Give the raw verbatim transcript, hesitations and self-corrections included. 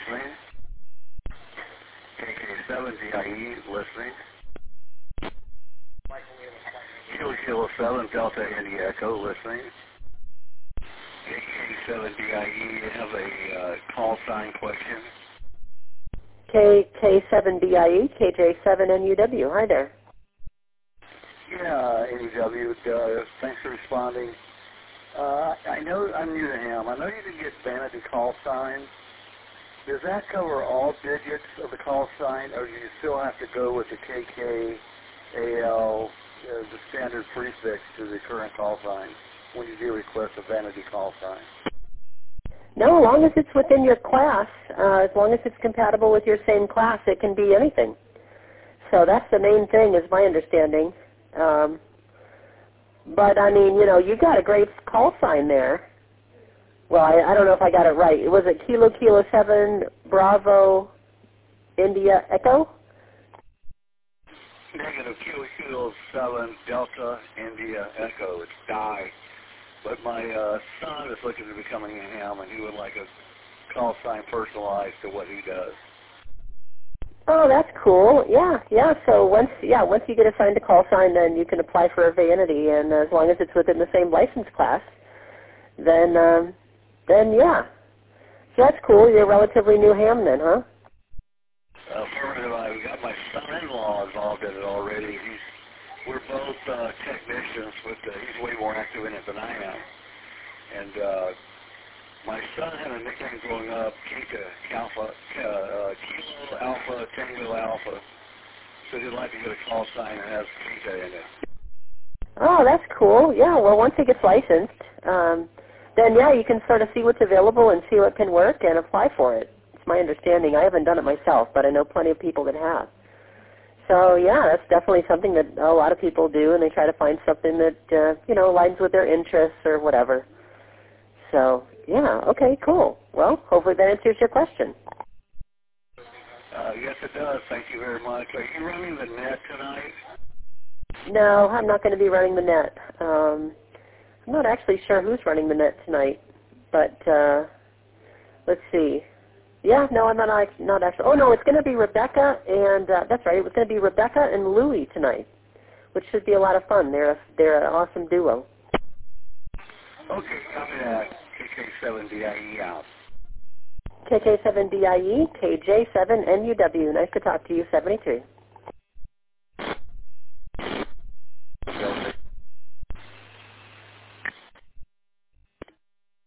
listening. K K seven D I E, listening. Kilo Kilo seven Delta Indy Echo, listening. K K seven D I E, have a uh, call sign question. K K seven D I E, K J seven N U W. Hi there. Yeah, N U W, uh, thanks for responding. Uh, I know I'm new to ham. I know you can get vanity call signs. Does that cover all digits of the call sign, or do you still have to go with the K K, A L, uh, the standard prefix to the current call sign when you do request a vanity call sign? No, as long as it's within your class, uh, as long as it's compatible with your same class, it can be anything. So that's the main thing, is my understanding. Um, but, I mean, you know, you got a great call sign there. Well, I, I don't know if I got it right. Was it Kilo Kilo seven Bravo India Echo? Negative Kilo Kilo seven Delta India Echo. It's die. But my uh, son is looking to becoming a ham, and he would like a call sign personalized to what he does. Oh, that's cool. Yeah, yeah. So once, yeah, once you get assigned a call sign, then you can apply for a vanity, and as long as it's within the same license class, then, um, then yeah. So that's cool. You're a relatively new ham, then, huh? Affirmative. I got my son-in-law involved in it already. He's we're both uh, technicians, but uh, he's way more active in it than I am. And uh, my son had a nickname growing up, Kita Alpha, uh, Kilo Alpha, Tango Alpha. So he'd like to get a call sign that has Kita in it. Oh, that's cool. Yeah, well, once it gets licensed, um, then, yeah, you can sort of see what's available and see what can work and apply for it. It's my understanding. I haven't done it myself, but I know plenty of people that have. So, yeah, that's definitely something that a lot of people do, and they try to find something that, uh, you know, aligns with their interests or whatever. So, yeah, okay, cool. Well, hopefully that answers your question. Uh, yes, it does. Thank you very much. Are you running the net tonight? No, I'm not going to be running the net. Um, I'm not actually sure who's running the net tonight, but uh, let's see. Yeah, no, I'm not, not actually. Oh, no, it's going to be Rebecca, and uh, that's right. It was going to be Rebecca and Louie tonight, which should be a lot of fun. They're a, they're an awesome duo. Okay, copy that. K K seven D I E out. K K seven D I E, K J seven N U W. Nice to talk to you, seventy-three.